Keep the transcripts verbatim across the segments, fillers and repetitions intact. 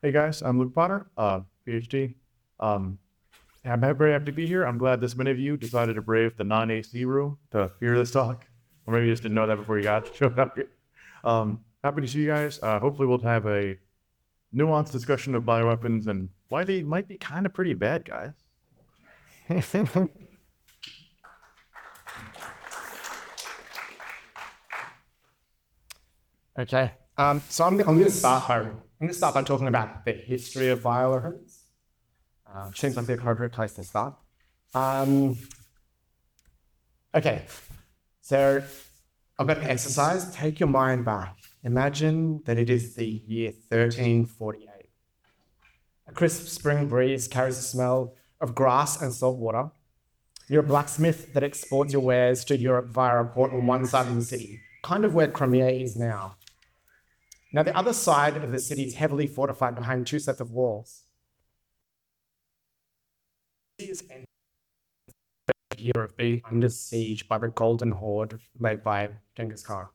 Hey guys, I'm Luke Potter, uh, PhD. Um, I'm very happy to be here. I'm glad this many of you decided to brave the non-A C room to hear this talk, or maybe you just didn't know that before you got showed up here. Um, happy to see you guys. Uh, hopefully, we'll have a nuanced discussion of bioweapons and why they might be kind of pretty bad, guys. Okay, um, so I'm, I'm going to start by I'm going to start by talking about the history of bioweapons. Uh, seems like the appropriate place to start. Um, okay, so I've got an exercise. Take your mind back. Imagine that it is the year thirteen forty-eight. A crisp spring breeze carries the smell of grass and salt water. You're a blacksmith that exports your wares to Europe via a port on one side of the city, kind of where Crimea is now. Now, the other side of the city is heavily fortified behind two sets of walls. The city is the year of being under siege by the Golden Horde led by Genghis Khan.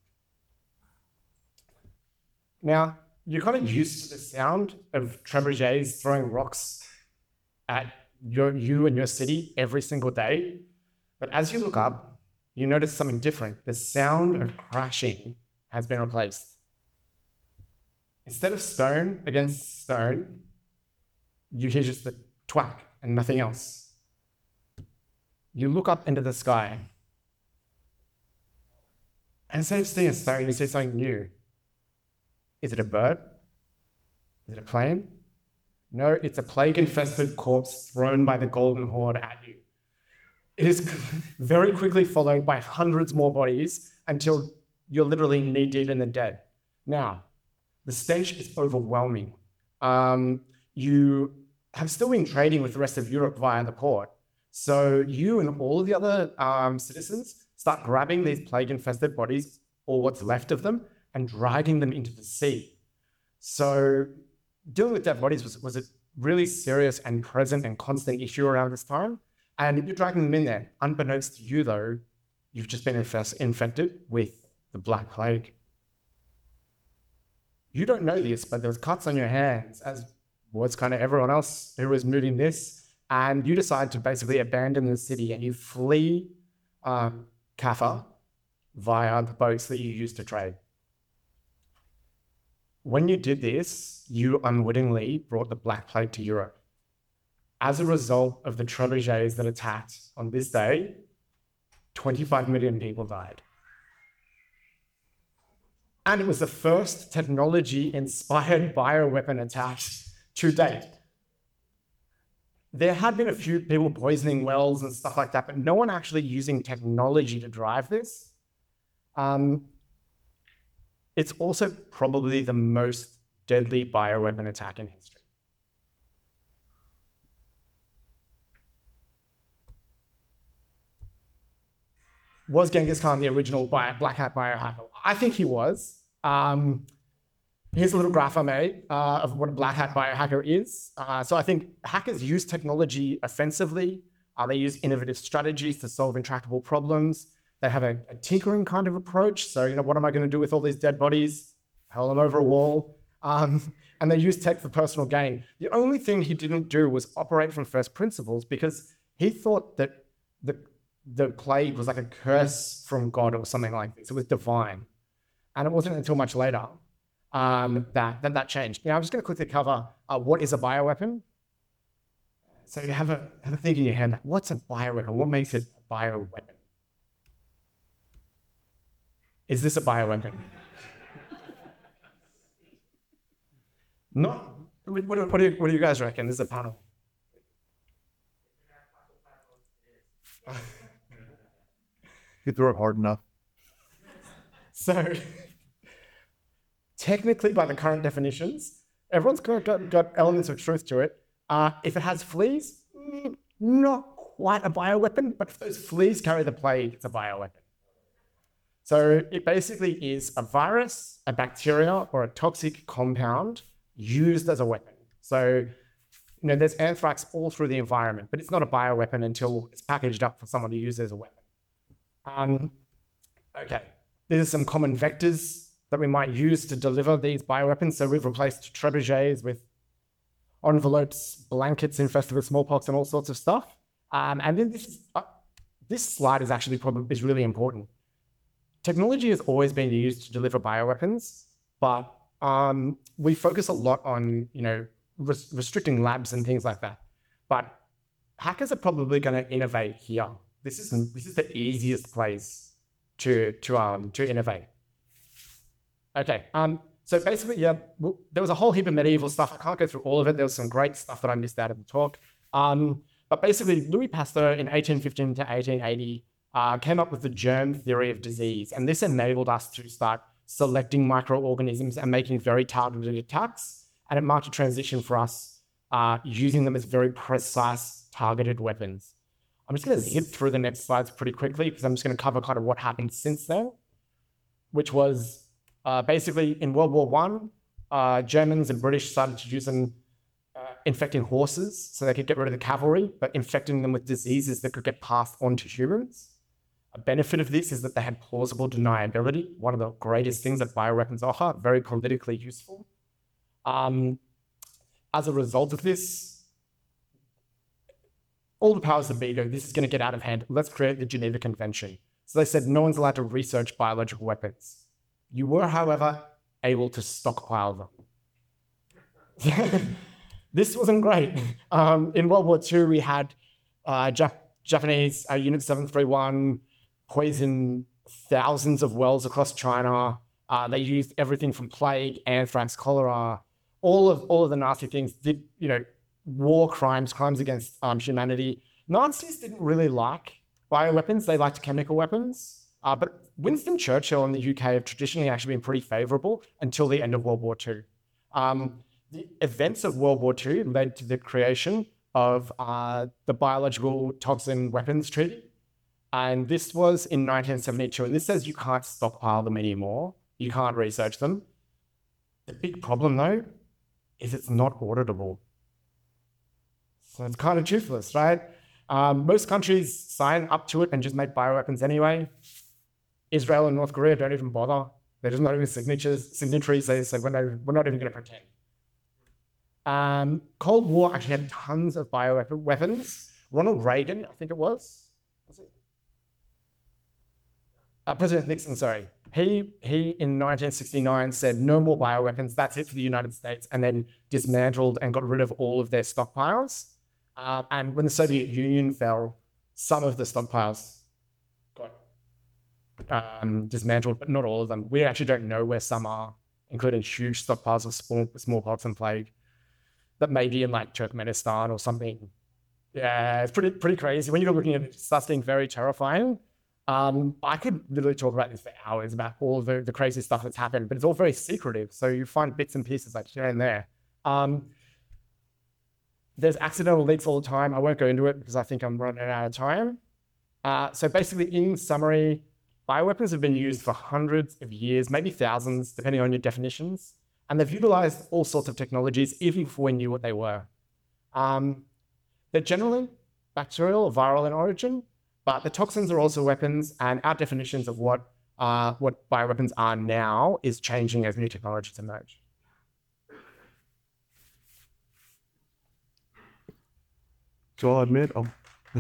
Now, you're kind of used to the sound of trebuchets throwing rocks at your, you and your city every single day. But as you look up, you notice something different. The sound of crashing has been replaced. Instead of stone against stone, you hear just the twack and nothing else. You look up into the sky, and instead of seeing a stone, you see something new. Is it a bird? Is it a plane? No, it's a plague-infested corpse thrown by the Golden Horde at you. It is very quickly followed by hundreds more bodies until you're literally knee-deep in the dead. Now, the stench is overwhelming. Um, you have still been trading with the rest of Europe via the port. So you and all of the other um, citizens start grabbing these plague-infested bodies, or what's left of them, and dragging them into the sea. So dealing with dead bodies was, was a really serious and present and constant issue around this time. And if you're dragging them in there, unbeknownst to you though, you've just been infest- infected with the Black Plague. You don't know this, but there's cuts on your hands, as was kind of everyone else who was moving this. And you decide to basically abandon the city and you flee um, Kaffa via the boats that you used to trade. When you did this, you unwittingly brought the Black Plague to Europe. As a result of the trebuchets that attacked on this day, twenty-five million people died. And it was the first technology-inspired bioweapon attack to date. There had been a few people poisoning wells and stuff like that, but no one actually using technology to drive this. Um, it's also probably the most deadly bioweapon attack in history. Was Genghis Khan the original Black Hat biohacker? I think he was. Um, here's a little graph I made uh, of what a Black Hat biohacker is. Uh, so I think hackers use technology offensively. Uh, they use innovative strategies to solve intractable problems. They have a, a tinkering kind of approach. So, you know, what am I going to do with all these dead bodies? Hurl them over a wall. Um, and they use tech for personal gain. The only thing he didn't do was operate from first principles, because he thought that the the plague was like a curse from God or something like this. It was divine. And it wasn't until much later um, that, that that changed. Now, I'm just going to quickly cover uh, what is a bioweapon. So you have a, have a think in your head, what's a bioweapon? What makes it a bioweapon? Is this a bioweapon? Not. What, what, what, do you, what do you guys reckon? This is a panel. You throw it hard enough. So, technically, by the current definitions, everyone's got, got, got elements of truth to it. Uh, if it has fleas, mm, not quite a bioweapon, but if those fleas carry the plague, it's a bioweapon. So it basically is a virus, a bacteria, or a toxic compound used as a weapon. So, you know, there's anthrax all through the environment, but it's not a bioweapon until it's packaged up for someone to use as a weapon. Um, okay, these are some common vectors that we might use to deliver these bioweapons. So we've replaced trebuchets with envelopes, blankets infested with smallpox, and all sorts of stuff. Um, and then this, uh, this slide is actually probably is really important. Technology has always been used to deliver bioweapons, but um, we focus a lot on, you know, res- restricting labs and things like that. But hackers are probably going to innovate here. This is this is the easiest place to to um to innovate. Okay. Um. So basically, yeah, well, there was a whole heap of medieval stuff. I can't go through all of it. There was some great stuff that I missed out of the talk. Um. But basically, Louis Pasteur in eighteen fifteen to eighteen eighty uh, came up with the germ theory of disease, and this enabled us to start selecting microorganisms and making very targeted attacks. And it marked a transition for us uh, using them as very precise, targeted weapons. I'm just going to zip through the next slides pretty quickly because I'm just going to cover kind of what happened since then, which was uh, basically in World War One, uh, Germans and British started to use them uh, infecting horses so they could get rid of the cavalry, but infecting them with diseases that could get passed on to humans. A benefit of this is that they had plausible deniability, one of the greatest things that bioweapons offer, very politically useful. Um, as a result of this, all the powers that be go, this is going to get out of hand. Let's create the Geneva Convention. So they said no one's allowed to research biological weapons. You were, however, able to stockpile them. This wasn't great. Um, in World War Two, we had uh, Jap- Japanese uh, Unit seven thirty-one poison thousands of wells across China. Uh, they used everything from plague, anthrax, cholera, all of all of the nasty things. Did you know war crimes, crimes against um, humanity? Nazis didn't really like bioweapons; they liked chemical weapons. Uh, but Winston Churchill and the U K have traditionally actually been pretty favourable until the end of World War Two. Um, the events of World War Two led to the creation of uh, the Biological Toxin Weapons Treaty. And this was in nineteen seventy-two. And this says you can't stockpile them anymore. You can't research them. The big problem, though, is it's not auditable. So it's kind of toothless, right? Um, most countries sign up to it and just make bioweapons anyway. Israel and North Korea don't even bother. They're just not even signatures, signatories. They say, we're not, we're not even going to pretend. Um, Cold War actually had tons of bioweapons. Ronald Reagan, I think it was, was it? Uh, President Nixon, sorry. He, he in nineteen sixty-nine said no more bioweapons, that's it for the United States, and then dismantled and got rid of all of their stockpiles. Uh, and when the Soviet Union fell, some of the stockpiles got um, dismantled, but not all of them. We actually don't know where some are, including huge stockpiles of small, smallpox and plague that may be in like Turkmenistan or something. Yeah, it's pretty pretty crazy. When you're looking at it, it starts being very terrifying. Um, I could literally talk about this for hours, about all the, the crazy stuff that's happened, but it's all very secretive. So you find bits and pieces like here and there. Um, there's accidental leaks all the time. I won't go into it because I think I'm running out of time. Uh, so basically, in summary, bioweapons have been used for hundreds of years, maybe thousands, depending on your definitions. And they've utilized all sorts of technologies, even before we knew what they were. Um, they're generally bacterial or viral in origin, but the toxins are also weapons, and our definitions of what uh, what bioweapons are now is changing as new technologies emerge. So I'll admit, oh.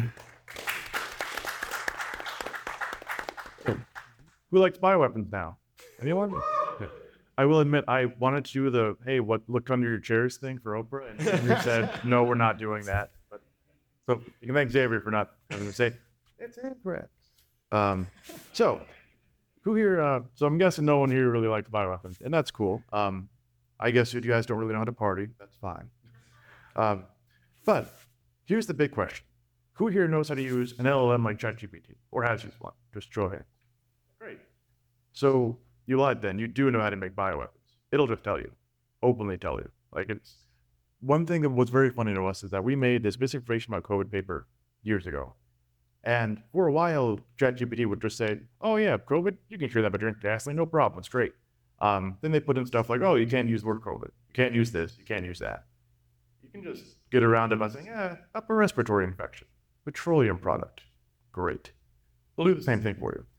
Who likes bioweapons now? Anyone? I will admit, I wanted to do the, hey, what look under your chairs thing for Oprah, and Xavier said, no, we're not doing that. But, so you can thank Xavier for not having to say, it's incorrect. Um, so, who here, uh, so I'm guessing no one here really likes bioweapons, and that's cool. Um, I guess if you guys don't really know how to party, that's fine. Um, but here's the big question. Who here knows how to use an L L M like ChatGPT, or has used one? Just show hands. Great. So, you lied then. You do know how to make bioweapons. It'll just tell you, openly tell you. Like it's one thing that was very funny to us is that we made this misinformation about COVID paper years ago. And for a while, ChatGPT would just say, oh yeah, COVID, you can cure that by drinking gasoline, no problem, it's great. Um, then they put in stuff like, oh, you can't use the word COVID. You can't use this, you can't use that. You can just get around it by saying, yeah, upper respiratory infection, petroleum product, great. They'll do the same thing for you.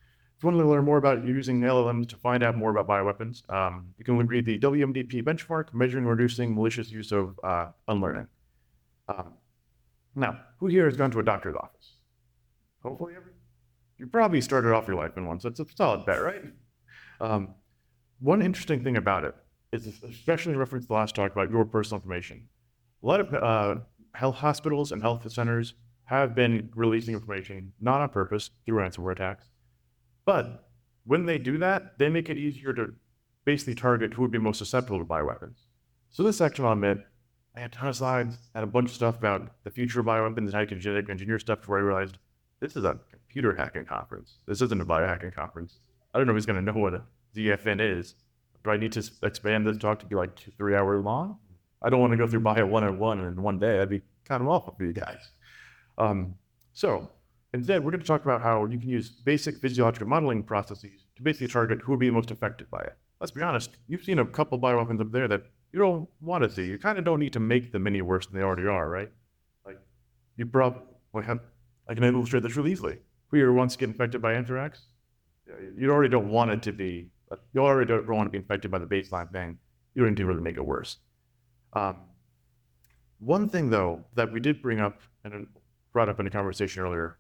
you want to learn more about using L L Ms to find out more about bioweapons, um, you can read the W M D P benchmark, measuring and reducing malicious use of uh, unlearning. Um, now, who here has gone to a doctor's office? Hopefully, every, you probably started off your life in one, so it's a solid bet, right? Um, one interesting thing about it is, especially in reference to the last talk about your personal information, a lot of uh, health hospitals and health centers have been releasing information, not on purpose, through ransomware attacks. But when they do that, they make it easier to basically target who would be most susceptible to bioweapons. So this section, I'll admit, I had a ton of slides, had a bunch of stuff about the future of bioweapons and how you can genetic engineer stuff before I realized this is a computer hacking conference. This isn't a biohacking conference. I don't know who's going to know what a Z F N is. Do I need to expand this talk to be like two, three hours long? I don't want to go through bio one oh one in one day. That'd be kind of awful for you guys. Um, so instead, we're going to talk about how you can use basic physiological modeling processes to basically target who would be most affected by it. Let's be honest, you've seen a couple bioweapons up there that you don't want to see. You kind of don't need to make them any worse than they already are, right? Like, you probably have, I can illustrate this really easily. Who here once get infected by anthrax? You already don't want it to be, you already don't want to be infected by the baseline thing. You don't need to really make it worse. Um, one thing, though, that we did bring up and brought up in a conversation earlier,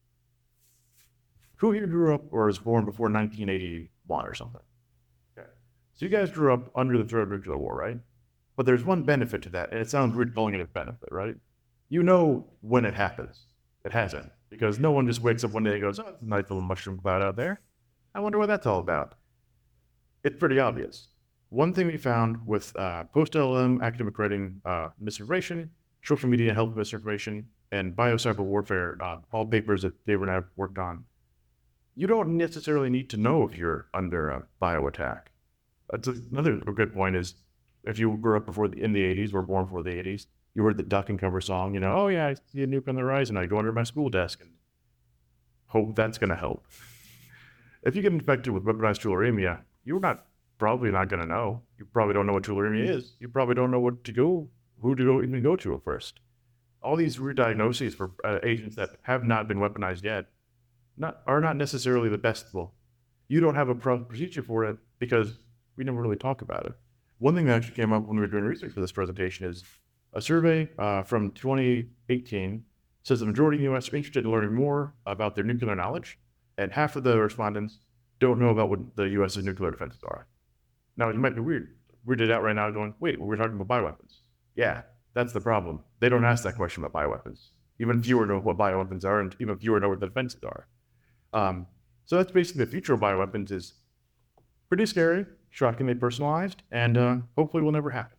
who here grew up or was born before nineteen eighty-one or something? Okay. So you guys grew up under the Third Nuclear War, right? But there's one benefit to that, and it sounds weird calling it a benefit, right? You know when it happens. It hasn't, because no one just wakes up one day and goes, oh, it's a nice little mushroom cloud out there. I wonder what that's all about. It's pretty obvious. One thing we found with uh, post-L L M academic writing uh, misinformation, social media health misinformation, and biocyber warfare, uh, all papers that David and I have worked on, you don't necessarily need to know if you're under a bio attack. That's another good point is, if you grew up before the, in the eighties, were born before the eighties, you heard the Duck and Cover song, you know, oh yeah, I see a nuke on the horizon, I go under my school desk and hope that's gonna help. If you get infected with weaponized tularemia, you're not probably not gonna know. You probably don't know what tularemia is. You probably don't know what to go, who to go, even go to first. All these weird diagnoses for uh, agents that have not been weaponized yet not are not necessarily the best. Well, you don't have a pro- procedure for it because we never really talk about it. One thing that actually came up when we were doing research for this presentation is a survey uh, from twenty eighteen says the majority of the U S are interested in learning more about their nuclear knowledge, and half of the respondents don't know about what the U S's nuclear defenses are. Now, it might be weird. We're weirded out right now going, wait, well, we're talking about bioweapons. Yeah, that's the problem. They don't ask that question about bioweapons. Even fewer know what bioweapons are, and even fewer know what the defenses are. Um, so that's basically the future of bioweapons is pretty scary, shockingly personalized, and uh, hopefully will never happen.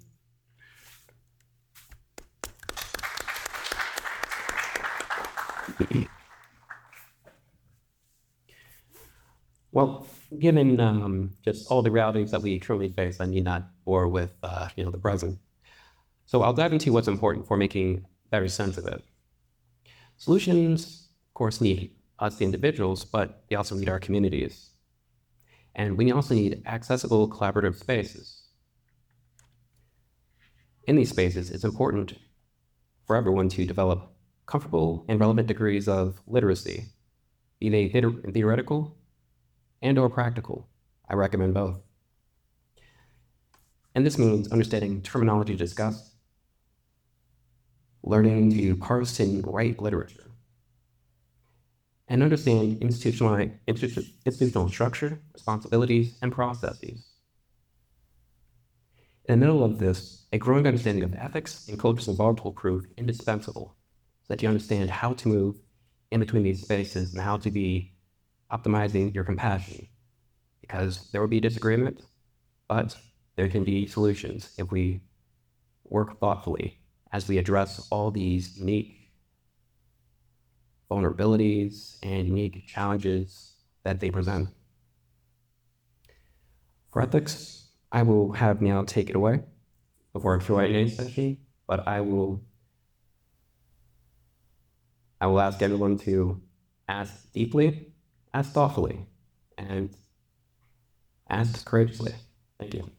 Well, given um, just all the realities that we truly face, I need not bore with uh, you know the present. So I'll dive into what's important for making better sense of it. Solutions, of course, need us, the individuals, but they also need our communities. And we also need accessible collaborative spaces. In these spaces, it's important for everyone to develop comfortable and relevant degrees of literacy, be they theoretical and or practical. I recommend both. And this means understanding terminology discussed, learning to parse and write literature, and understand institutional, institutional structure, responsibilities, and processes. In the middle of this, a growing understanding of ethics and cultures involved will prove indispensable so that you understand how to move in between these spaces and how to be optimizing your compassion. Because there will be disagreement, but there can be solutions if we work thoughtfully as we address all these unique vulnerabilities and unique challenges that they present. For ethics, I will have Niall take it away before a Q and A session, but I will I will ask everyone to ask deeply, ask thoughtfully, and ask courageously. Thank you.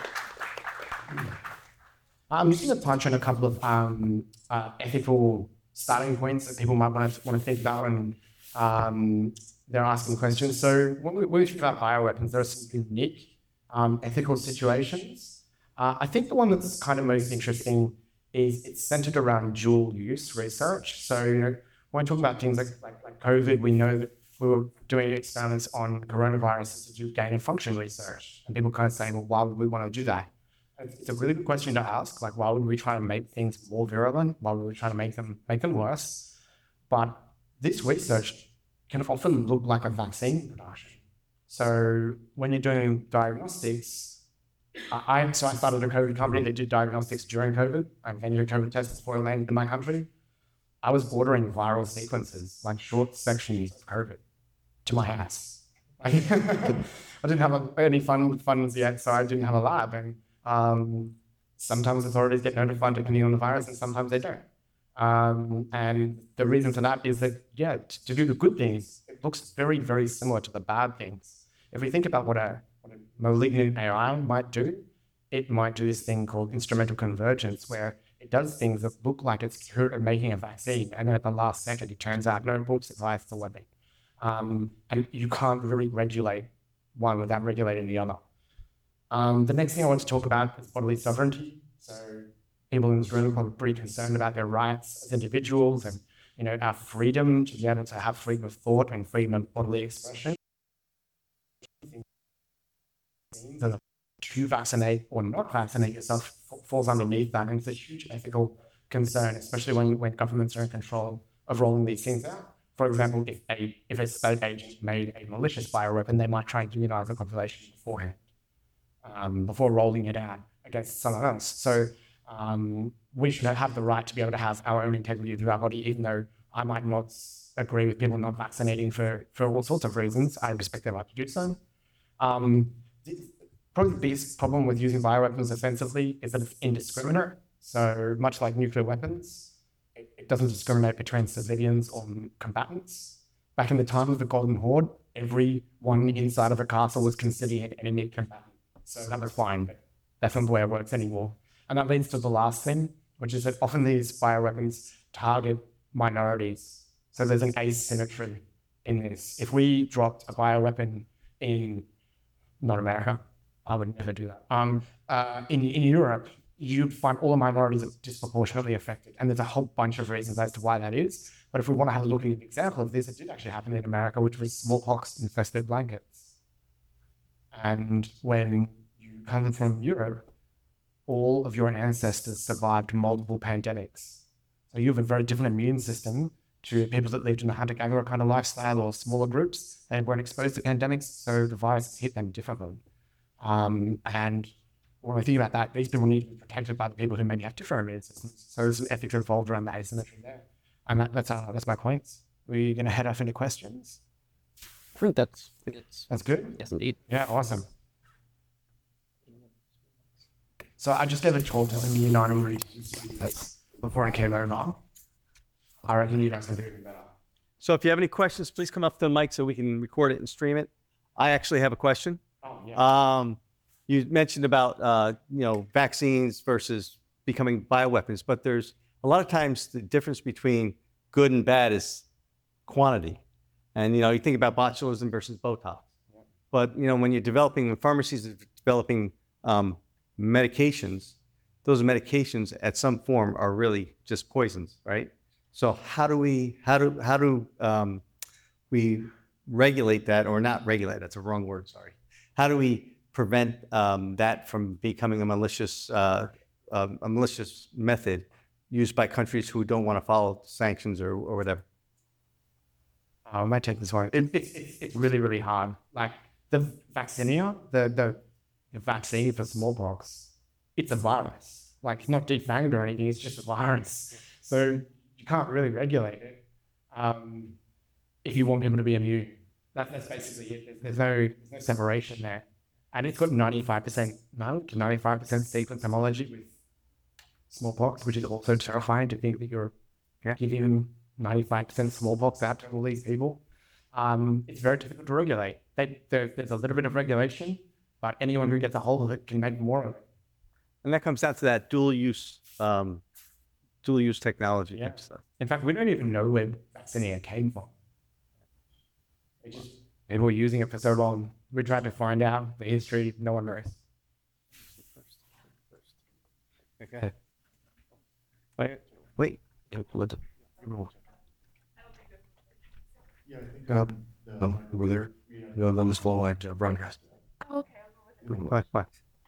I'm just going to touch on a couple of um, uh, ethical starting points that people might want to want to think about when um, they're asking questions. So when we, when we think about bioweapons, there are some unique um, ethical situations. Uh, I think the one that's kind of most interesting is it's centered around dual use research. So you know, when we talk about things like, like, like COVID, we know that we were doing experiments on coronaviruses to do gain of function research. And people kind of saying, well, why would we want to do that? It's a really good question to ask. Like, why would we try to make things more virulent? Why would we try to make them make them worse? But this research can often look like a vaccine production. So when you're doing diagnostics, I I- so I started a COVID company that did diagnostics during COVID. I invented COVID tests before I landed in my country. I was ordering viral sequences, like short sections of COVID, to my house. I didn't have a, any fun, funds yet, so I didn't have a lab. And um, sometimes authorities get notified depending on the virus, and sometimes they don't. Um, and the reason for that is that, yeah, t- to do the good things, it looks very, very similar to the bad things. If we think about what a, what a malignant A I might do, it might do this thing called instrumental convergence, where it does things that look like it's good at making a vaccine, and then at the last second, it turns out, no, oops, it's life, it's a weapon. Um, and you can't really regulate one without regulating the other. Um, the next thing I want to talk about is bodily sovereignty. So people in this room are pretty concerned about their rights as individuals and, you know, our freedom to be able to have freedom of thought and freedom of bodily expression. So to vaccinate or not vaccinate yourself falls underneath that, and it's a huge ethical concern, especially when, when governments are in control of rolling these things out. For example, if a if a state agent made a malicious bioweapon, they might try and immunize the population beforehand, um, before rolling it out against someone else. So um, we should have the right to be able to have our own integrity of our body, even though I might not agree with people not vaccinating for, for all sorts of reasons. I respect their right to do so. Um, Probably the biggest problem with using bioweapons offensively is that it's indiscriminate. So much like nuclear weapons, it, it doesn't discriminate between civilians or combatants. Back in the time of the Golden Horde, everyone inside of a castle was considered an enemy combatant. So that was fine, but that's not the way it works anymore. And that leads to the last thing, which is that often these bioweapons target minorities. So there's an asymmetry in this. If we dropped a bioweapon in, not America, I would never do that. Um, uh, in, in Europe, you'd find all the minorities are disproportionately affected. And there's a whole bunch of reasons as to why that is. But if we want to have a look at an example of this, it did actually happen in America, which was smallpox-infested blankets. And when you come from Europe, all of your ancestors survived multiple pandemics. So you have a very different immune system to people that lived in a hunter-gatherer kind of lifestyle or smaller groups. They weren't exposed to pandemics, so the virus hit them differently. Um, and when we think about that, these people need to be protected by the people who maybe have different immune systems. So there's some ethics involved around the asymmetry there. And that, that's uh, that's my point. We're going to head off into questions. I think that's, I think it's, That's good? yes, indeed. Yeah, awesome. So I just gave a talk to the United Regions before I came over. I reckon you guys can do it better. So if you have any questions, please come up to the mic so we can record it and stream it. I actually have a question. Oh, yeah. Um, you mentioned about uh, you know, vaccines versus becoming bioweapons, but there's a lot of times the difference between good and bad is quantity. And you know, you think about botulism versus Botox. Yeah. But you know, when you're developing, when pharmacies are developing um, medications, those medications at some form are really just poisons, right? So how do we how do how do um, we regulate that, or not regulate? That's a wrong word. Sorry. How do we prevent um, that from becoming a malicious uh, uh, a malicious method used by countries who don't want to follow sanctions or, or whatever? I might take this one. It, it, it, it's really, really hard. Like the vaccinia, the, the the vaccine for smallpox, it's a virus. Like it's not defanged or anything. It's just a virus. So you can't really regulate it um, if you want people to be immune. That, that's basically it. There's no, there's no separation there. And it's got ninety-five percent, no, to ninety-five percent sequence homology with smallpox, which is also terrifying to think that you're yeah. giving ninety-five percent smallpox out to all these people. Um, it's very difficult to regulate. They, there, there's a little bit of regulation, but anyone who gets a hold of it can make more of it. And that comes down to that dual use um, dual use technology Yeah. type stuff. In fact, we don't even know where Vaccinium came from. It just, and we're using it for so long. We tried to find out the history. No one knows. Okay. Wait, wait. Yeah, let's- Um, Oh, over there. You know, on this floor at uh, broadcast. What, what?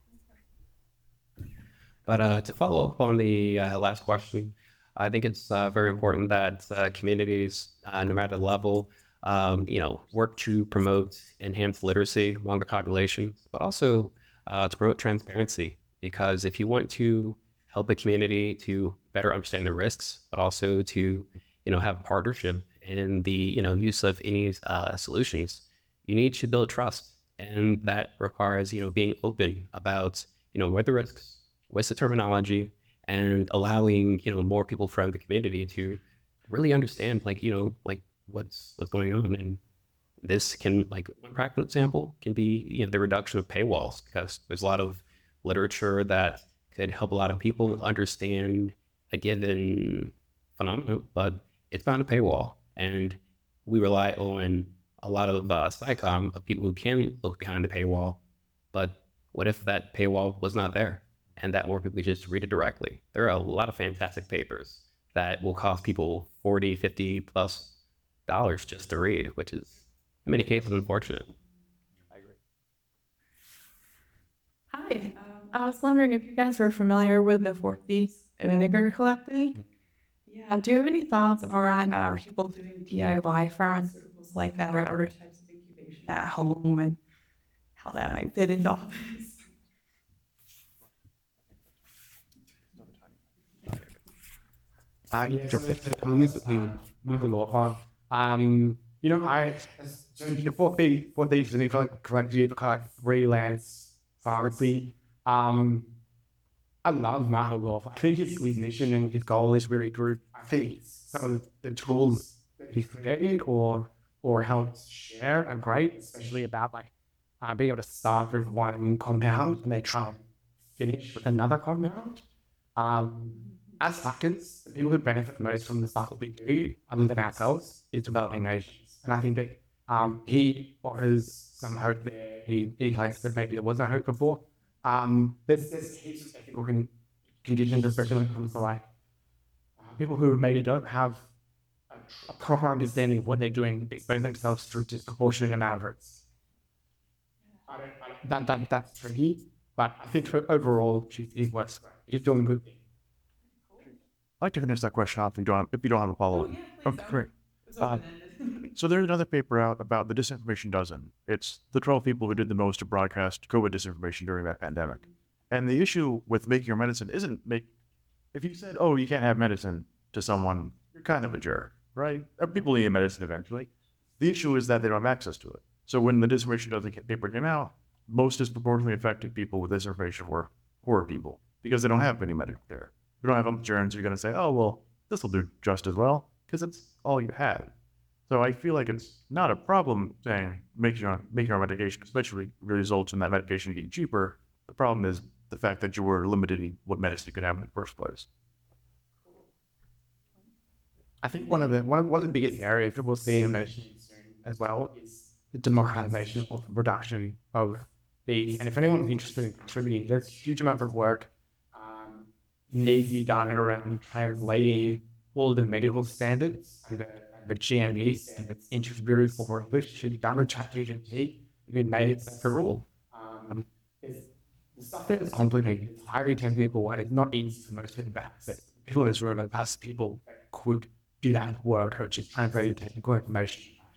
But uh, to follow up on the uh, last question, I think it's uh, very important that uh, communities, uh, no matter the level, um, you know, work to promote enhanced literacy among the population, but also uh, to promote transparency. Because if you want to help a community to better understand the risks, but also to, you know, have partnership in the, you know, use of any uh, solutions, you need to build trust, and that requires, you know, being open about, you know, what the risks, what's the terminology, and allowing, you know, more people from the community to really understand, like, you know, like what's what's going on. And this can, like, one practical example can be, you know, the reduction of paywalls, because there's a lot of literature that could help a lot of people understand a given phenomenon, but it's behind a paywall, and we rely on a lot of uh, SciComm of people who can look behind the paywall. But what if that paywall was not there, and that more people could just read it directly? There are a lot of fantastic papers that will cost people forty, fifty plus dollars just to read, which is in many cases unfortunate. Hi, um, I was wondering if you guys are familiar with the Four Thieves Vinegar Collective. Yeah, do you have any thoughts around uh, people doing D I Y pharmaceuticals like that, or other types of incubation at home, and how that might fit into all this? Uh, yeah, so it's the comments between moving law. Um, you know, I, so the four things, four things, and if I correctly, like freelance pharmacy. Um, I love Marco Golf. I think his mission and his goal is really good. I think some of the tools that he's created or or helped share are great, especially about like uh, being able to start with one compound and then try and finish with another compound. Um, as hackers, the people who benefit most from the stuff that we do, other than ourselves, is developing nations. And I think that um, he offers some hope there. He, he hopes that maybe there was no hope before. Um, there's, there's heaps of technical con- conditions, especially when it comes to like uh, people who maybe don't have a, a proper understanding of what they're doing, expose themselves to a disproportionate amount of risks. I don't, I don't, that, that, that's tricky, but I think for overall, she, he works great. He's doing good. I'd like to finish that question off if you don't, if you don't have a follow-up. Okay, great. Uh, so there's another paper out about the disinformation dozen. It's the twelve people who did the most to broadcast COVID disinformation during that pandemic. And the issue with making your medicine isn't make, if you said, oh, you can't have medicine to someone, you're kind of a jerk, right? Uh, People need medicine eventually. The issue is that they don't have access to it. So when the disinformation dozen paper came out, most disproportionately affected people with disinformation were poor people because they don't have any medical care. You don't have insurance, you're going to say, oh, well, this will do just as well because it's all you have. So I feel like it's not a problem saying make your make your medication, especially results in that medication getting cheaper. The problem is the fact that you were limited in what medicine you could have in the first place. I think one of the one of, one of the biggest areas that we'll see in medicine soon as well is the democratization of the production of these. And if anyone's interested in contributing, there's a huge amount of work um, needs to be done around translating all the medical standards and the, the G M E standards into very forward, which should be done with ChatGPT. We made it separate. Um, it's, the stuff that is complicated, it's highly technical, and it's not easy for most people to access. People in this room are past people that could do that work, which is translated technical information.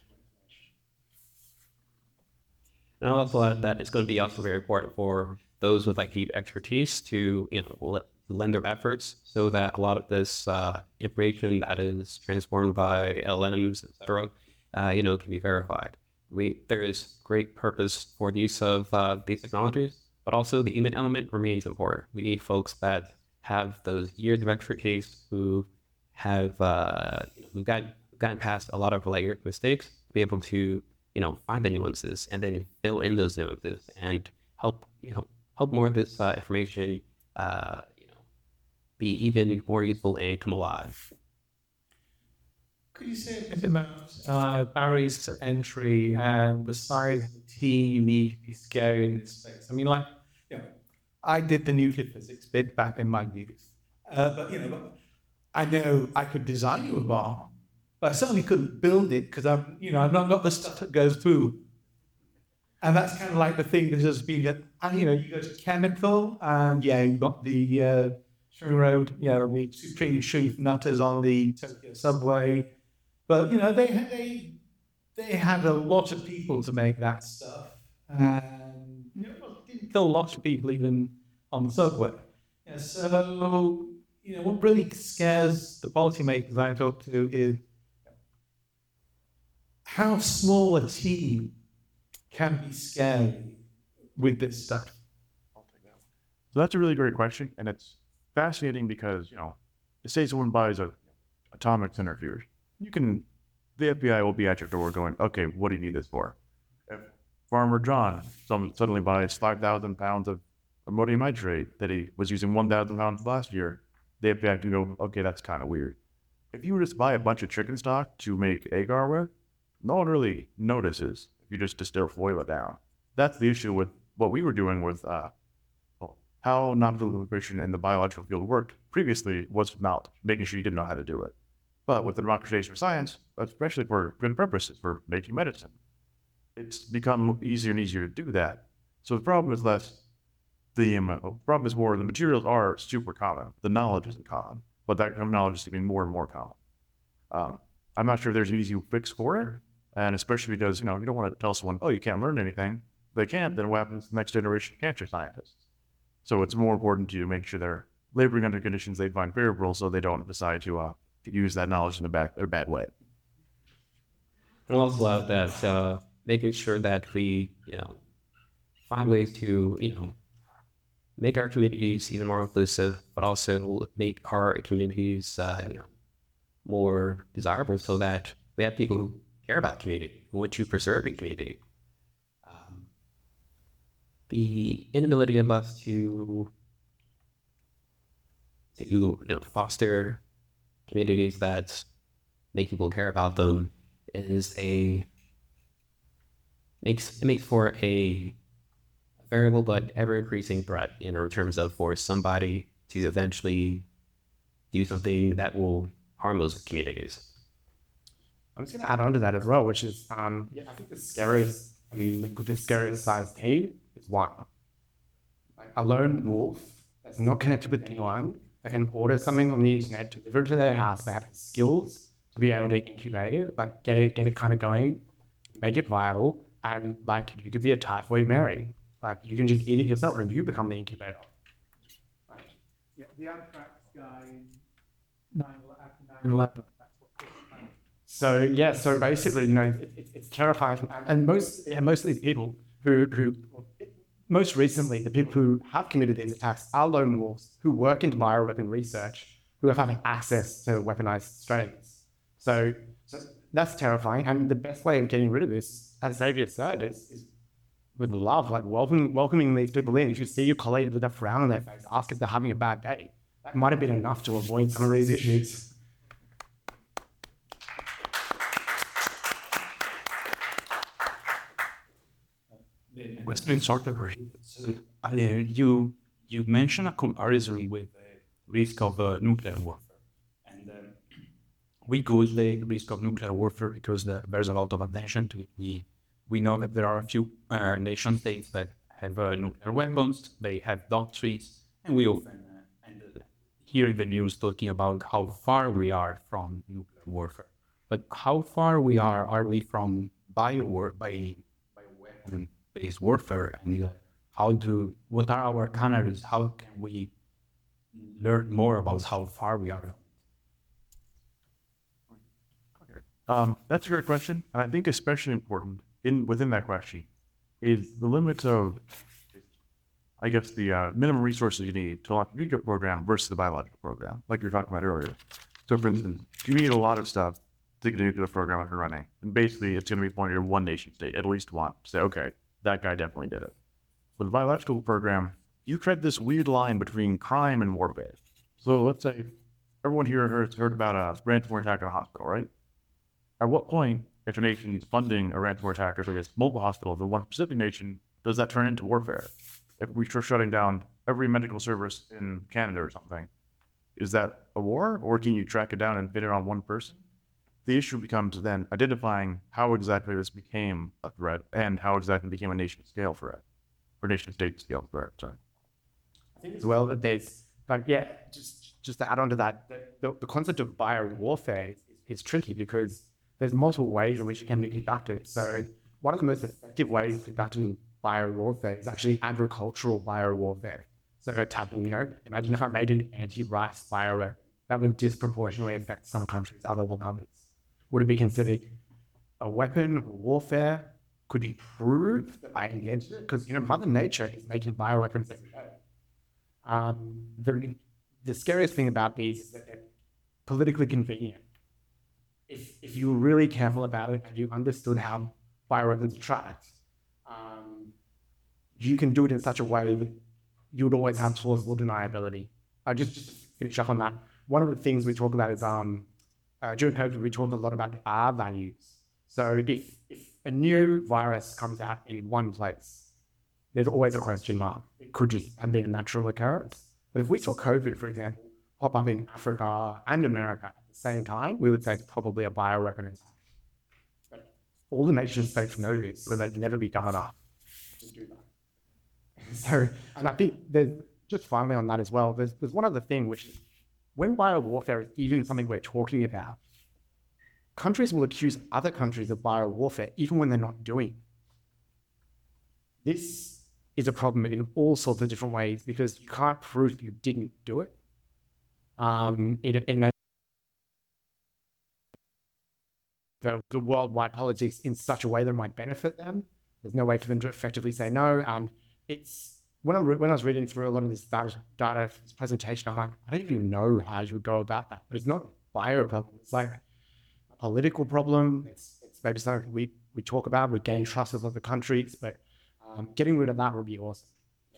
And I'll also add that it's going to be also very important for those with like deep expertise to, you know, let, lend their efforts so that a lot of this uh, information that is transformed by L L Ms, et cetera, uh, you know, can be verified. We, there is great purpose for the use of uh, these technologies, but also the human element remains important. We need folks that have those years of expertise who have uh, who've gotten, gotten past a lot of layered mistakes, to be able to, you know, find the nuances and then fill in those nuances and help, you know, help more of this uh, information, uh, you know, be even more useful and come alive. Could you say a bit about uh, barriers to entry and besides the team you need to be scary in this space? I mean, like, you know, I did the nuclear physics bit back in my youth, uh, but you know, but I know I could design you a bomb, but I certainly couldn't build it because I've, you know, I've not got the stuff that goes through. And that's kind of like the thing that has been, and you know, you go to chemical, and yeah, you've got the uh, String Road, you know, the supreme chief nutters on the Tokyo subway. But you know, they they they had a lot of people to make that stuff, and you know, didn't kill lots of people even on the subway. Yeah, so you know, what really scares the policymakers I talk to is how small a team can be scary with this stuff. So that's a really great question, and it's fascinating because, you know, say someone buys a atomic centrifuge, you can, the F B I will be at your door going, okay, what do you need this for? If Farmer John some, suddenly buys five thousand pounds of ammonium nitrate that he was using one thousand pounds last year, the F B I can go, okay, that's kind of weird. If you just buy a bunch of chicken stock to make agar with, no one really notices if you just distill boil it down. That's the issue with what we were doing with uh, well, how non-proliferation in the biological field worked previously was about making sure you didn't know how to do it. But with the democratization of science, especially for good purposes, for making medicine, it's become easier and easier to do that. So the problem is less the um, problem is more the materials are super common. The knowledge isn't common, but that knowledge is getting more and more common. Um, I'm not sure if there's an easy fix for it, and especially because, you know, you don't want to tell someone, oh, you can't learn anything. If they can't, then what happens to the next generation of cancer scientists? So it's more important to make sure they're laboring under conditions they find favorable, so they don't decide to uh, to use that knowledge in a bad, a bad way. And also love that uh, making sure that we, you know, find ways to, you know, make our communities even more inclusive, but also make our communities, uh, you know, more desirable, so that we have people who care about community, who want to preserve the community. Um, the inability of us to to you know, foster communities that make people care about them is a makes it makes for a variable but ever increasing threat in terms of for somebody to eventually do something that will harm those communities. I'm just going to add on to that as well, which is, um, yeah, I think the scariest, I mean, the scariest size team is one. Like a lone wolf that's not connected with anyone, that can order something on the internet, deliver it to their house, they have the skills to be able to incubate it, like get it, get it kind of going, make it viable, and like you could be a typhoid Mary. Like you can just eat it yourself and you become the incubator. Like, Yeah, the anthrax guy, nine eleven. so yeah, so basically, you know, it, it, it's terrifying, and most yeah, most of these people who who most recently the people who have committed these attacks are lone wolves who work in bioweapon research, who have having access to weaponized strains. So, so that's terrifying, and the best way of getting rid of this, as Xavier said, is, is with love, like welcoming welcoming these people in. If you see your colleague with a frown on their face, ask if they're having a bad day. That might have been enough to avoid some of these issues. Question sort of so, uh, you you mentioned a comparison with the risk of uh, nuclear warfare, and um, we go the risk of nuclear warfare because the, there's a lot of attention to it. We we know that there are a few uh, nation states that have uh, nuclear weapons. They have doctrines, and we often uh, and, uh, hear in the news talking about how far we are from nuclear warfare. But how far we are are we from bio war by by weapon based warfare, and uh, how do what are our canaries? How can we learn more about how far we are? Um, that's a great question, and I think especially important in within that question is the limits of, I guess, the uh, minimum resources you need to launch a nuclear program versus the biological program, like you were talking about earlier. So, for instance, you need a lot of stuff to get a nuclear program up and running, and basically, it's going to be pointed at one nation state, at least one. Say, okay, that guy definitely did it. With the biological program, you tread this weird line between crime and warfare. So let's say everyone here has heard about a ransomware attack on a hospital, right? At what point, if a nation is funding a ransomware attack against multiple hospitals in one specific nation, does that turn into warfare? If we start shutting down every medical service in Canada or something, is that a war, or can you track it down and fit it on one person? The issue becomes then identifying how exactly this became a threat and how exactly it became a nation scale threat, or nation state scale threat. Sorry. I think as well that there's, but yeah, just just to add on to that, the, the concept of bio warfare is, is tricky because there's multiple ways in which it can be conducted. So one of the most effective ways of conducting bio warfare is actually agricultural bio warfare. So attacking, you know, imagine if I made an anti-rice bio weapon, that would disproportionately affect some countries other than others. Would it be considered a weapon of warfare? Could you prove that I invented it? Because, you know, Mother Nature is making bioweapons every day. Um, the, the scariest thing about these is that they're politically convenient. If, if you were really careful about it and you understood how bioweapons are tracked, um, you can do it in such a way that you would always have plausible deniability. I just, just finish up on that. One of the things we talk about is um, uh, during COVID, we talk a lot about R values. So if, if a new virus comes out in one place, there's always a question mark. It could just have been a natural occurrence. But if we saw COVID, for example, pop up in Africa and America at the same time, we would say it's probably a bioweapon attack. But all the nation states know this, so they'd never be done enough to do that. So, and I think there's, just finally on that as well, there's, there's one other thing, which is when bio warfare is even something we're talking about, countries will accuse other countries of bio warfare even when they're not doing it. This is a problem in all sorts of different ways because you can't prove you didn't do it. Um, in, in the, the worldwide politics in such a way that it might benefit them. There's no way for them to effectively say no. Um, it's when I re- when I was reading through a lot of this data, data this presentation, I'm like, I don't even know how you would go about that. But it's not a bio problem. It's like a political problem. It's, it's maybe something we we talk about. We gain trust with other countries, but um, getting rid of that would be awesome.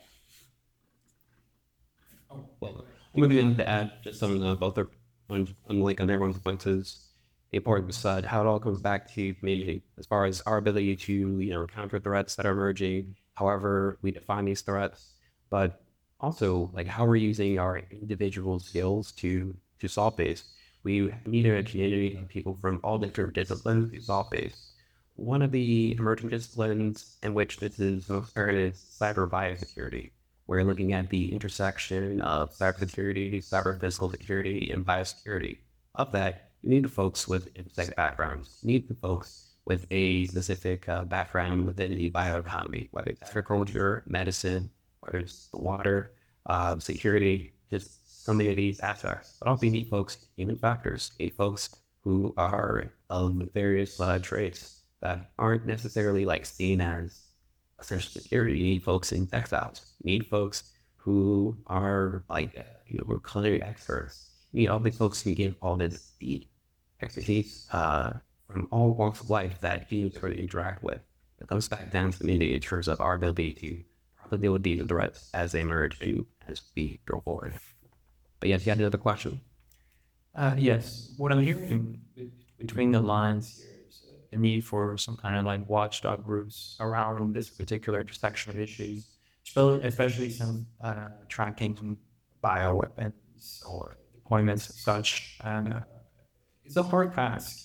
Well, moving on to add just on uh, both are on, on like on everyone's points is the importance of how it all comes back to community as far as our ability to, you know, counter threats that are emerging, however we define these threats, but also like how we're using our individual skills to to solve these. We need a community of people from all different disciplines to solve these. One of the emerging disciplines in which this is most apparent is cyber biosecurity. We're looking at the intersection of cybersecurity, cyber physical security, and biosecurity. Of that, you need the folks with specific backgrounds. You need the folks with a specific uh, background within the bioeconomy, whether it's agriculture, medicine, whether it's water, uh, security, just some of these aspects. But also you need folks, human factors, you need folks who are of various uh, traits that aren't necessarily like seen as essential security. You need folks in textiles. You need folks who are like, you know, we're culinary experts. You need all these folks who give all this deep expertise uh, from all walks of life that you sort of interact with. It comes back down to the community in terms of our ability to properly deal with these threats as they emerge and as we go forward. But yes, you had another question? Uh, yes, what I'm hearing between the lines here is a need for some kind of like watchdog groups around this particular intersection of issues, especially some uh, tracking bioweapons or deployments and such. And uh, it's a hard task.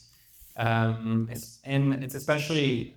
Um, it's, and it's especially,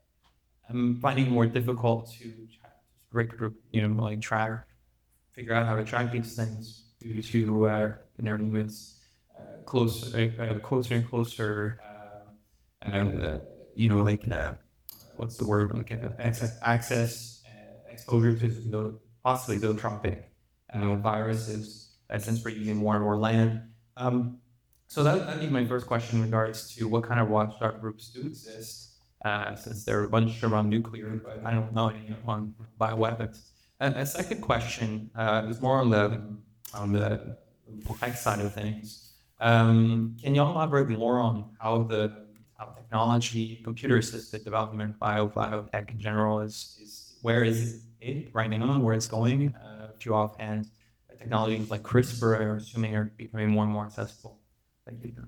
I'm finding it more difficult to recruit, you know, like try, figure out how to track these things due to uh, interviews uh, close, uh, closer and closer, uh, and uh, you know, like uh, what's the word? Like uh, access, access, uh, exposure to the possibly zootropic uh, viruses, that since we're using more and more land. Um, so that that'd be my first question in regards to what kind of watchdog groups do exist, uh, since there are a bunch around nuclear, but I don't know any on bioweapons. And a second question uh, is more on the on the tech side of things. Um, can you elaborate more on how the how technology, computer-assisted development, bio biotech in general is, is where is it right now, where it's going? Uh, if you offhand, technologies like CRISPR are assuming are becoming more and more accessible. Thank you.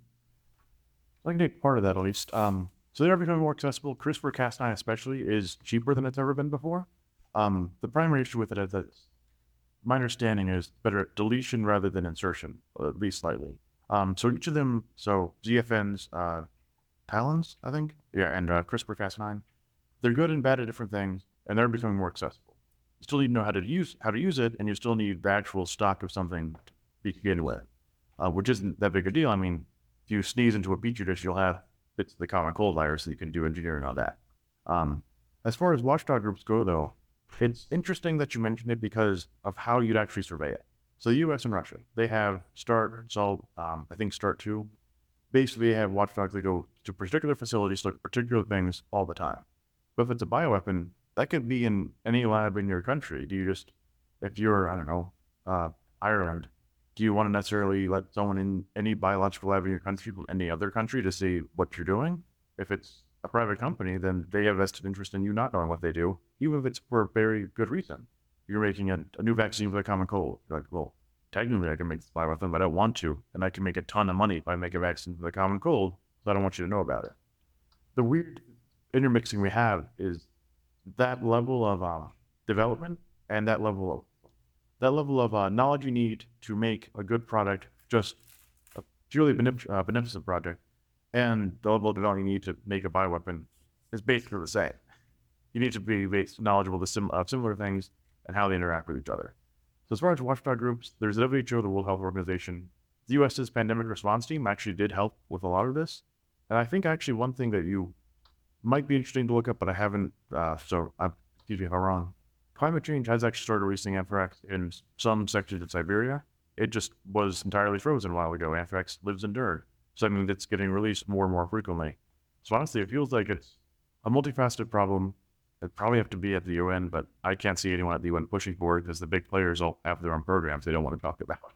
I can take part of that at least. Um, so they're becoming more accessible. CRISPR Cas nine especially is cheaper than it's ever been before. Um, the primary issue with it is that my understanding is better at deletion rather than insertion, at least slightly. Um, so each of them, so Z F Ns, uh, Talons, I think, yeah, and uh, CRISPR Cas nine, they're good and bad at different things, and they're becoming more accessible. You still need to know how to use how to use it, and you still need the actual stock of something to begin with, uh, which isn't that big a deal. I mean, if you sneeze into a petri dish, you'll have bits of the common cold virus, so you can do engineering on that. Um, as far as watchdog groups go, though, it's interesting that you mentioned it because of how you'd actually survey it. So the U S and Russia, they have START, SALT, um, I think START two. Basically, they have watchdogs that go to particular facilities to look at particular things all the time. But if it's a bioweapon, that could be in any lab in your country. Do you just, if you're, I don't know, uh, Ireland, do you want to necessarily let someone in any biological lab in your country from any other country to see what you're doing? If it's a private company, then they have vested interest in you not knowing what they do, even if it's for a very good reason. You're making a, a new vaccine for the common cold. You're like, well, technically I can make this bioweapon, but I don't want to, and I can make a ton of money if I make a vaccine for the common cold, so I don't want you to know about it. The weird intermixing we have is that level of uh, development and that level of that level of uh, knowledge you need to make a good product, just a purely benef- uh, beneficent project, and the level of development you need to make a bioweapon is basically the same. You need to be based, knowledgeable of sim- uh, similar things and how they interact with each other. So as far as watchdog groups, there's the W H O, the World Health Organization. The US's pandemic response team actually did help with a lot of this. And I think actually one thing that you might be interesting to look up, but I haven't, uh, so I, excuse me if I'm wrong. Climate change has actually started releasing anthrax in some sections of Siberia. It just was entirely frozen a while ago. Anthrax lives in dirt. So I mean, it's getting released more and more frequently. So honestly, it feels like it's a multifaceted problem. It'd probably have to be at the U N, but I can't see anyone at the U N pushing for it because the big players all have their own programs they don't want to talk about.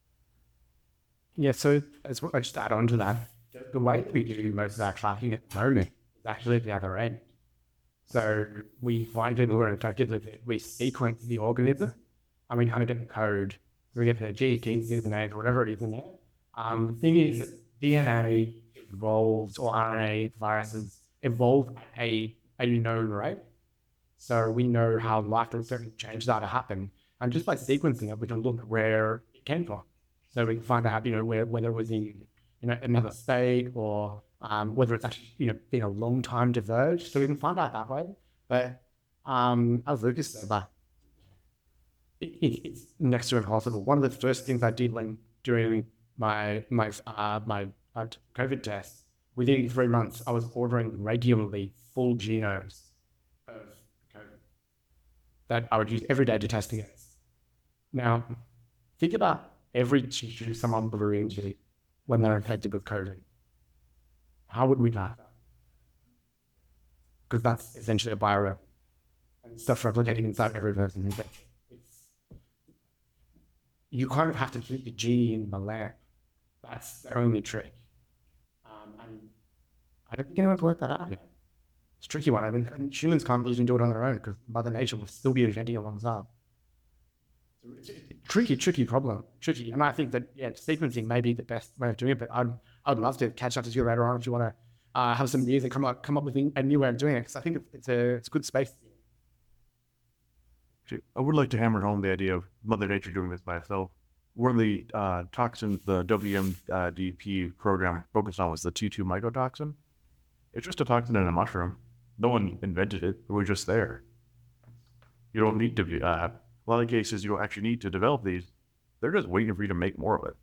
Yeah, so as well, I just add on to that, the way we do most of our tracking at the moment is actually at the other end. So we find people who are infected with it, we sequence the organism, and we kind of get the code, we get the G, T, D N A, or whatever it is in there. Um, the thing is, D N A evolves, or R N A viruses evolve at a, a known rate. So we know how life and certain changes are to happen. And just by sequencing it, we can look where it came from. So we can find out, you know, where, whether it was in, you know, another state or um, whether it's actually, you know, been a long time diverged. So we can find out that way. But um, as Lucas said, that it, it, it's next to impossible. One of the first things I did when during my my uh, my uh, COVID test, within three months, I was ordering regularly full genomes of COVID that I would use every day to test against. Now, think about every tissue someone blew into when they're infected with COVID. How would we know that? Because that's essentially a bioreactor and stuff replicating inside every person. It's, you kind of have to keep the G in the lab. That's the only trick. Um, and I don't think anyone's worked that out yet. It's a tricky one. I mean, humans can't even do it on their own because Mother Nature will still be inventing alongside. It's a tricky, tricky problem. Tricky. And I think that, yeah, sequencing may be the best way of doing it, but I'd, I'd love to catch up with you later on if you want to uh, have some news and come up, come up with a new way of doing it, because I think it's a, it's a good space. I would like to hammer home the idea of Mother Nature doing this by itself. One of the uh, toxins the W M D P program focused on was the T two mycotoxin. It's just a toxin in a mushroom. No one invented it. It was just there. You don't need to be, uh, a lot of cases you don't actually need to develop these. They're just waiting for you to make more of it.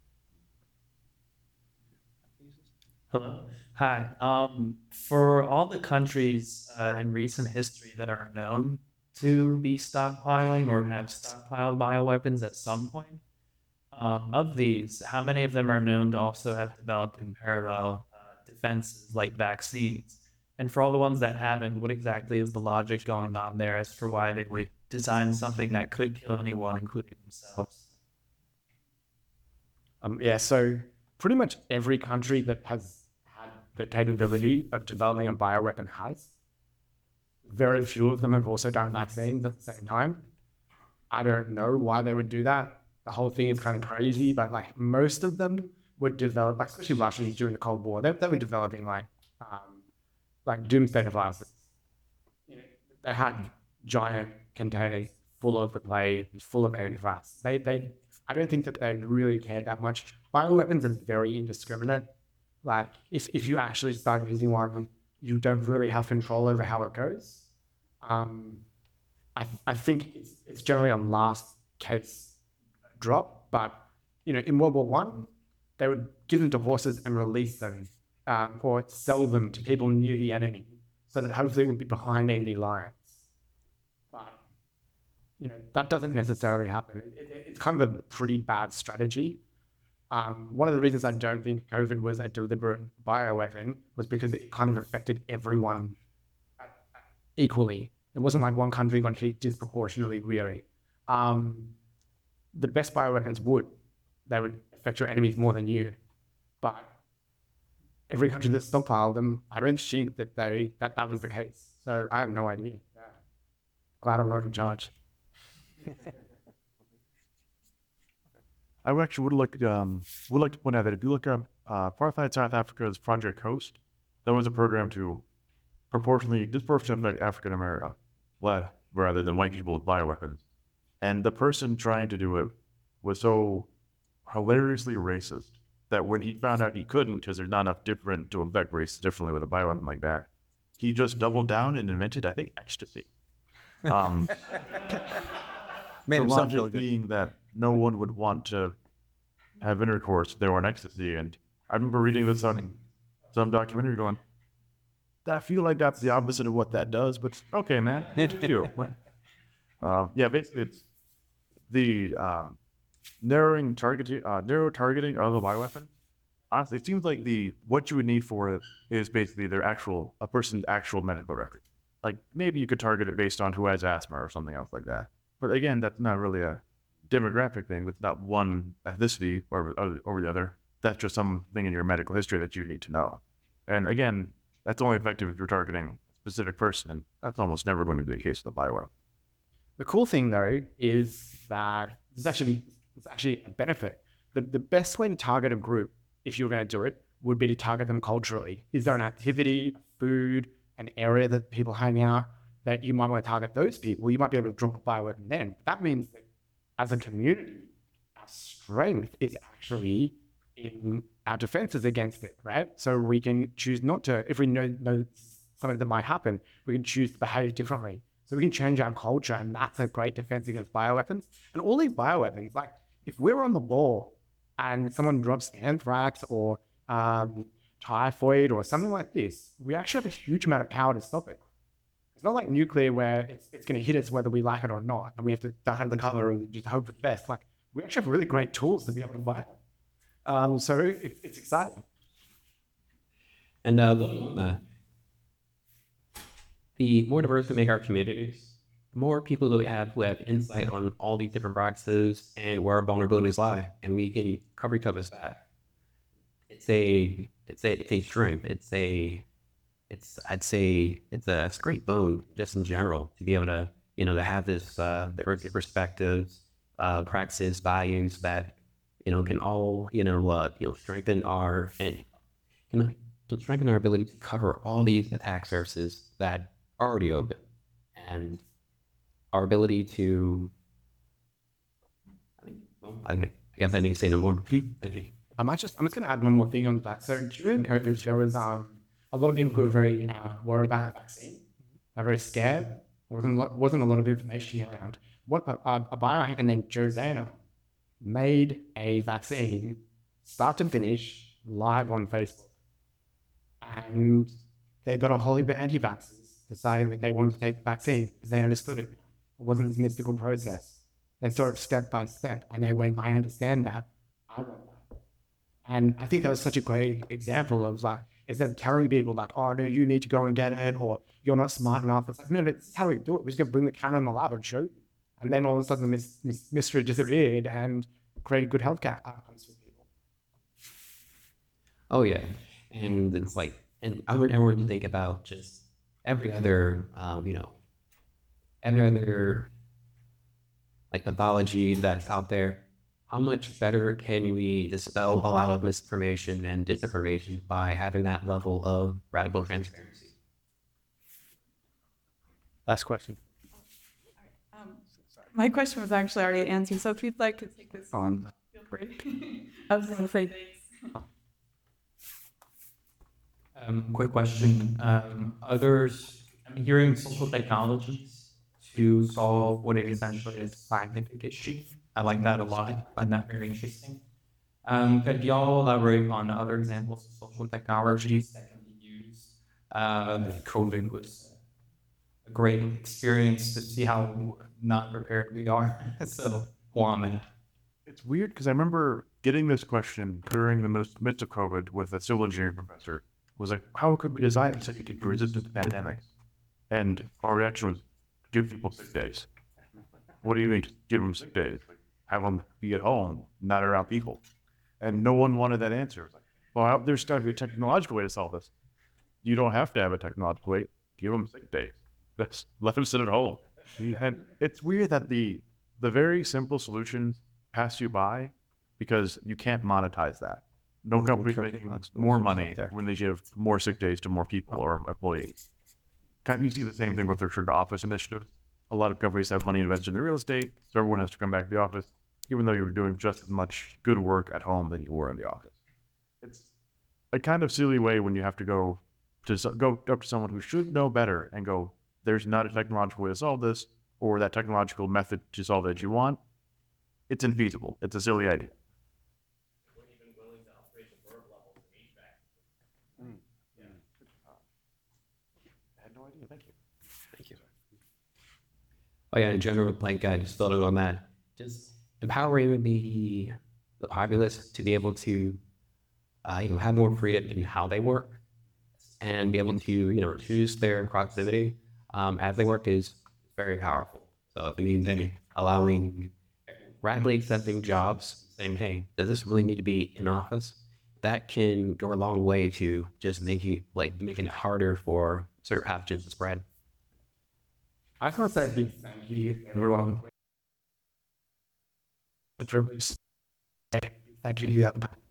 Hello. Hi. Um, for all the countries uh, in recent history that are known to be stockpiling or have stockpiled bioweapons at some point, um, of these, how many of them are known to also have developed in parallel uh, defenses like vaccines? And for all the ones that haven't, what exactly is the logic going on there as for why they would design something that could kill anyone, including themselves? Um, yeah, so pretty much every country that has had the capability of developing a bioweapon has. Very few of them have also done vaccines at the same time. I don't know why they would do that. the whole thing is kind of crazy, but like most of them were developed, like especially Russians during the Cold War, they, they were developing like um, like doomsday devices. You know, they had giant containers full of the clay, full of antivirus. They they I don't think that they really cared that much. Bioweapons are very indiscriminate. Like if, if you actually start using one, you don't really have control over how it goes. Um, I I think it's, it's generally a last case drop, but you know, in World War One, they would give them to horses and release them, um, or sell them to people near the enemy, so that hopefully it would be behind enemy lines. But you know, that doesn't necessarily happen. It, it, it's kind of a pretty bad strategy. Um, one of the reasons I don't think COVID was a deliberate bioweapon was because it kind of affected everyone equally. It wasn't like one country got hit disproportionately, really. Um, the best bioweapons would. They would affect your enemies more than you. But every country that stockpiled them, I don't think that they that, that was the case. So I have no idea. Yeah. Glad I'm not in charge. I actually would like um would like to point out that if you look up uh, apartheid South Africa's Project Coast, that was a program to proportionally disproportionately affect African America, led rather than white people with bioweapons. And the person trying to do it was so hilariously racist that when he found out he couldn't, because there's not enough different to affect race differently with a bioweapon like that, he just doubled down and invented, I think, ecstasy. Um, Made the himself logic feel good. being that no one would want to have intercourse if they were on ecstasy. And I remember reading this on some documentary going, I feel like that's the opposite of what that does, but okay, man. It's you. Uh, yeah, basically it's the um, narrowing targeting, uh, narrow targeting of a bioweapon. Honestly, it seems like the what you would need for it is basically their actual, a person's actual medical record. Like maybe you could target it based on who has asthma or something else like that. But again, that's not really a demographic thing. It's not one ethnicity or over the other. That's just something in your medical history that you need to know. And again, that's only effective if you're targeting a specific person, and that's almost never going to be the case with a bioweapon. The cool thing though is that it's actually it's actually a benefit. The the best way to target a group, if you're going to do it, would be to target them culturally. Is there an activity, food, an area that people hang out that you might want to target those people? You might be able to drop a bioweapon then. That means that as a community, our strength is actually in our defenses against it, right? So we can choose not to, if we know, know something that might happen, we can choose to behave differently. So we can change our culture, and that's a great defense against bioweapons. And all these bioweapons, like if we're on the ball and someone drops anthrax or um, typhoid or something like this, we actually have a huge amount of power to stop it. It's not like nuclear where it's, it's going to hit us whether we like it or not, and we have to duck under the cover and just hope for the best. Like we actually have really great tools to be able to fight. Um, so it, it's exciting. And uh, uh, the more diverse we make our communities, the more people that we have who have insight on all these different practices and where our vulnerabilities lie, and we can cover each other's back. It's a, it's a, it's a strength. It's a, it's, I'd say, it's a, it's a great boon just in general to be able to, you know, to have this uh, diversity of perspectives, uh, practices, values that, you know, can all, you know, uh, you know, strengthen our, and, you know, to strengthen our ability to cover all these attack surfaces that are already open, and our ability to, I think, well, I, I guess I need to say no more. I might just, I'm just going to add one more thing on that. So during COVID, there was um, a lot of people who were very uh, worried about the vaccine. They're very scared. There wasn't, a lot- wasn't a lot of information around. What a, a biohacker named Joe Zana made a vaccine, start to finish, live on Facebook. And they got a whole heap of anti-vaxxers deciding that they wanted to take the vaccine because they understood it. It wasn't a mystical process. They saw it step by step, and they went, I understand that. I want that. And I think that was such a great example of like, instead of telling people like, oh no, you need to go and get it, or you're not smart enough. It's like, no, that's how we do it. We're just gonna bring the camera in the lab and show you. And then all of a sudden this, this mystery disappeared and created good healthcare outcomes for people. Oh yeah, and it's like, and I would never think about just every other, um, you know, every other like pathology that's out there. how much better can we dispel a lot of misinformation and disinformation by having that level of radical transparency? Last question. My question was actually already answered, so if you'd like to take this on, feel free. I was going to say thanks. Um, quick question. Um, others, I'm hearing social technologies to solve what is essentially a scientific issue. I like that a lot. I find that very interesting. Um, could y'all elaborate on other examples of social technologies that can be used? Uh, COVID was a great experience to see how not prepared we are. So, one. It's weird because I remember getting this question during the most midst of COVID with a civil engineering professor. Was like, how could we design such a to be resistant to pandemics? And our reaction was, give people sick days. What do you mean? Give them sick days. Like, have them be at home, not around people. And no one wanted that answer. It's like, well, there's got to be a technological way to solve this. You don't have to have a technological way. Give them sick days. Just let them sit at home. And it's weird that the the very simple solutions pass you by because you can't monetize that. No company's making more money when they give more sick days to more people or employees. Kind of you see the same thing with their return to office initiatives. A lot of companies have money invested in real estate, so everyone has to come back to the office, even though you're doing just as much good work at home than you were in the office. It's a kind of silly way when you have to go to so- go up to someone who should know better and go, there's not a technological way to solve this, or that technological method to solve it that you want. It's infeasible. It's a silly idea. Oh yeah, in general, like I just thought on that, just empowering the the populace to be able to, uh, you know, have more freedom in how they work, and be able to, you know, reduce their proximity um, as they work is very powerful. So I mean, then allowing rapidly accepting jobs, saying, hey, does this really need to be in office? That can go a long way to just making like making it harder for certain pathogens to spread. I thought that'd be thank you, everyone. Thank you.